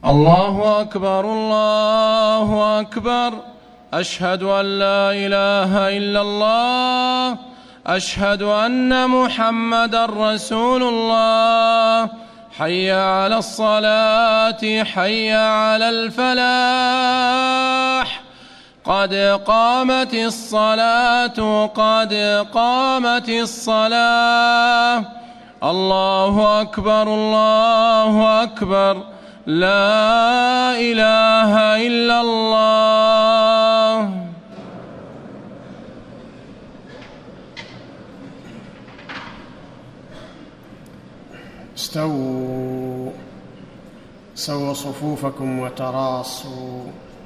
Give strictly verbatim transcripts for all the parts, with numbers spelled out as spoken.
الله أكبر الله أكبر. أشهد أن لا إله إلا الله. أشهد أن محمدًا رسول الله. حي على الصلاة حي على الفلاح. قد قامت الصلاة قد قامت الصلاة. الله أكبر الله أكبر. لا إله إلا الله. استووا سووا صفوفكم وتراصوا.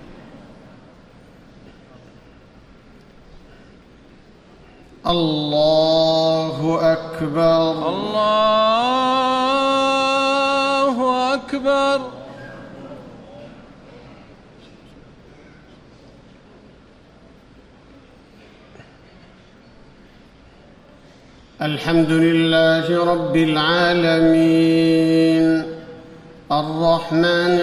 الله أكبر الله أكبر. الحمد لله رب العالمين الرحمن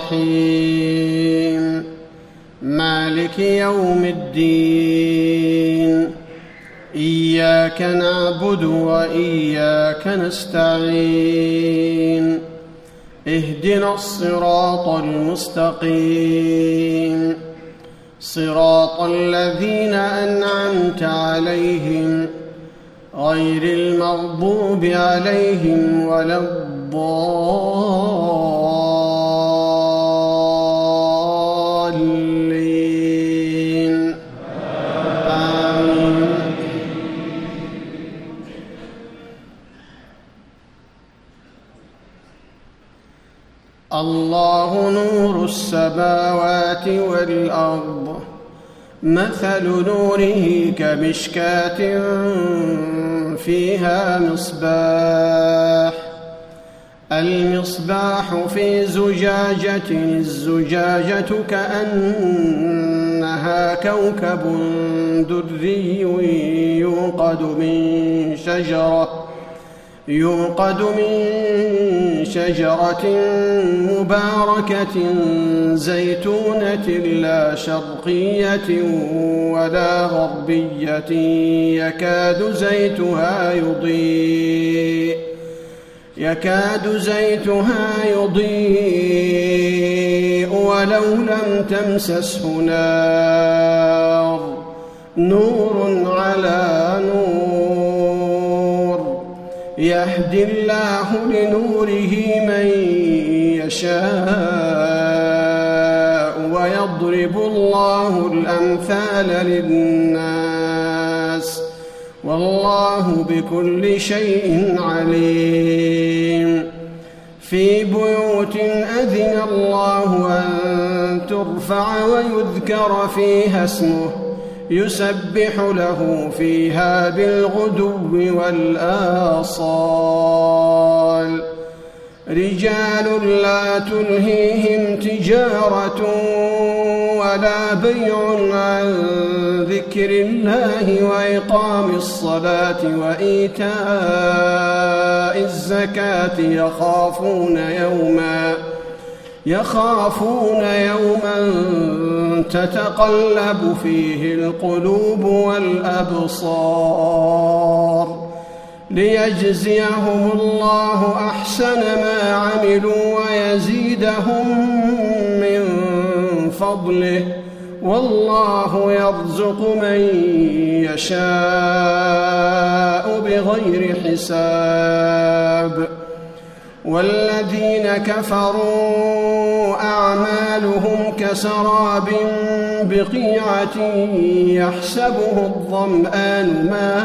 الرحيم مالك يوم الدين. إياك نعبد وإياك نستعين. اهدنا الصراط المستقيم صراط الذين أنعمت عليهم غير المغضوب عليهم ولا الضالين. آمين. الله نور السماوات والأرض. مثل نوره كمشكاة فيها مصباح. المصباح في زجاجة. الزجاجة كأنها كوكب دري يوقد من شجرة يوقد من شجرة مباركة زيتونة لا شرقية ولا غربية يكاد زيتها يضيء يكاد زيتها يضيء ولو لم تمسسه نار. نور على نور. يهدي الله لنوره من يشاء ويضرب الله الأمثال للناس والله بكل شيء عليم. في بيوت أذن الله أن ترفع ويذكر فيها اسمه يسبح له فيها بالغدو والآصال. رجال لا تلهيهم تجارة ولا بيع عن ذكر الله وإقام الصلاة وإيتاء الزكاة يخافون يوما يخافون يوما تتقلب فيه القلوب والأبصار. ليجزيهم الله أحسن ما عملوا ويزيدهم من فضله والله يرزق من يشاء بغير حساب. والذين كفروا أعمالهم كسراب بقيعة يحسبه الظمآن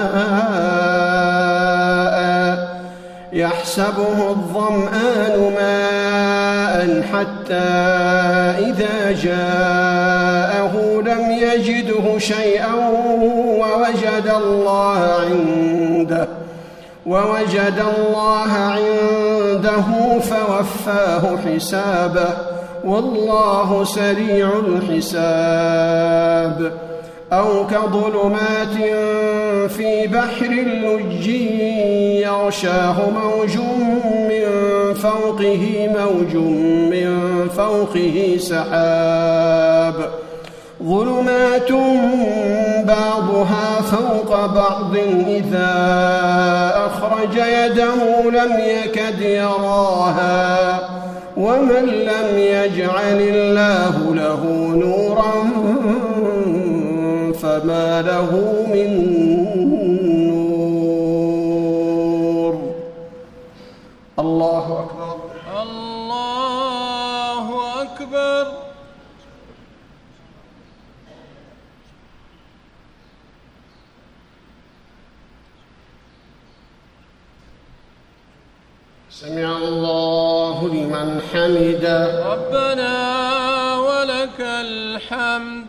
ماء يحسبه الظمآن ماء حتى إذا جاءه لم يجده شيئا ووجد الله عنده ووجد الله عنده فوفاه حسابه والله سريع الحساب. أو كظلمات في بحر لجي يغشاه موج من فوقه موج من فوقه سحاب ظلمات بعضها فوق بعض إذا أخرج يده لم يكد يراها ومن لم يجعل الله له نورا فما له من نور. الله أكبر. الله أكبر. سمع الله لمن حمده. ربنا ولك الحمد.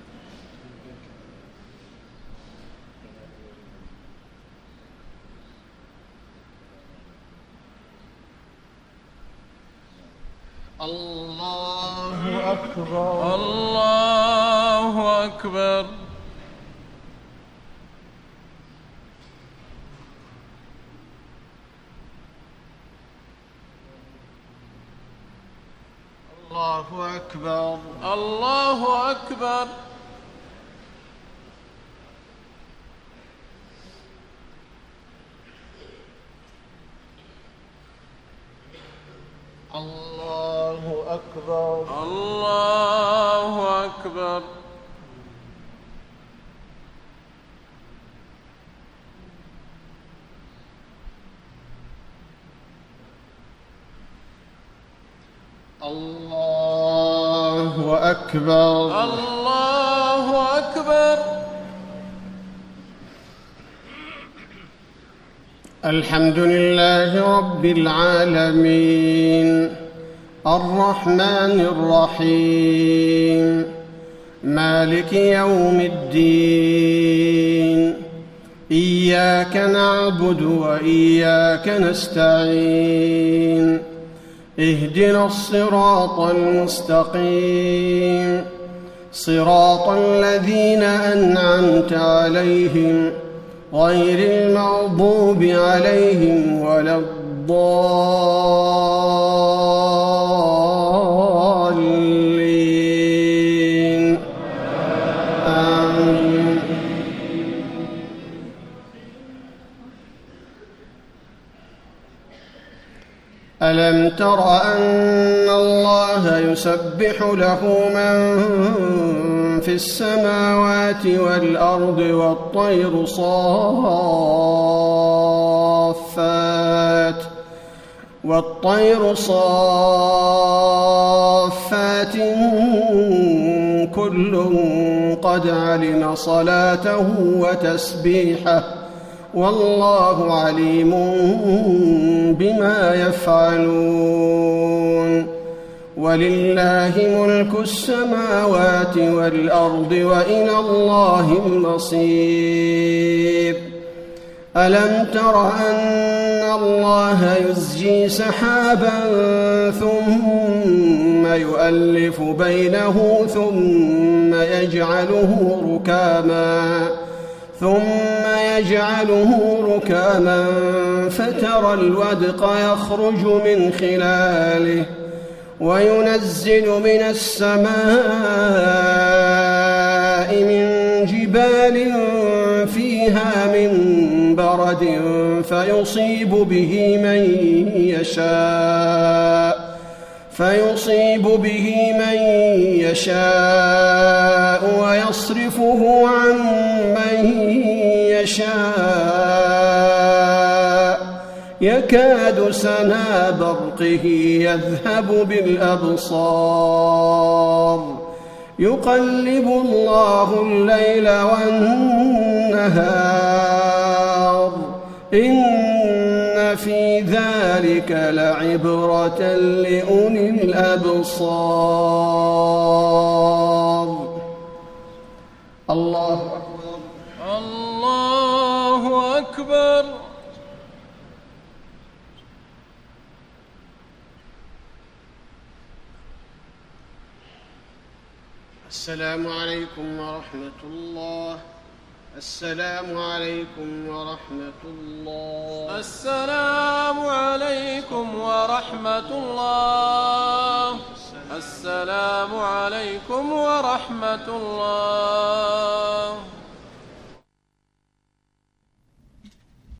الله أكبر. الله أكبر. الله أكبر. الله أكبر. الله أكبر. الله أكبر. الله أكبر. الله أكبر. الحمد لله رب العالمين الرحمن الرحيم مالك يوم الدين إياك نعبد وإياك نستعين اهدنا الصراط المستقيم صراط الذين أنعمت عليهم غير المغضوب عليهم ولا الضالين آمين. ألم تر أن الله يسبح له من في السماوات والأرض والطير صافات والطير صافات كل قد علم صلاته وتسبيحه والله عليم بما يفعلون. ولله ملك السماوات والأرض وإلى الله المصير. ألم تر أن الله يزجي سحابا ثم يؤلف بينه ثم يجعله ركاما ثم يجعله ركاما فترى الودق يخرج من خلاله وينزل من السماء من جبال فيها من برد فيصيب به من يشاء فيصيب به من يشاء ويصرفه عن من يشاء يكاد سنا برقه يذهب بالأبصار يقلب الله الليل والنهار إن في ذلك لعبرة لأولي الأبصار. الله أكبر. الله أكبر. السلام عليكم ورحمة الله. السلام عليكم ورحمة الله. السلام عليكم ورحمة الله. السلام عليكم ورحمة الله.